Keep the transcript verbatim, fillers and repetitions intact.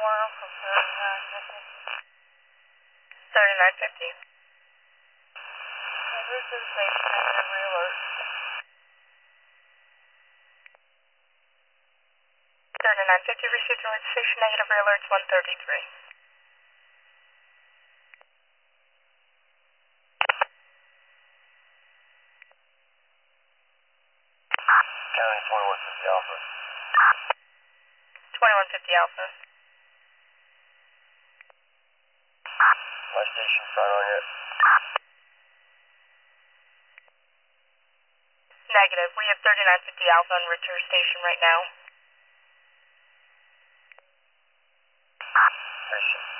tomorrow from thirty-nine fifty. thirty-nine fifty. And this is station negative re-alert. thirty-nine fifty received alert station negative re-alerts one thirty-three. County twenty-one fifty Alpha. twenty-one fifty Alpha. My station sign on yet? Negative. We have thirty-nine fifty Alpha on route to our station right now. Station.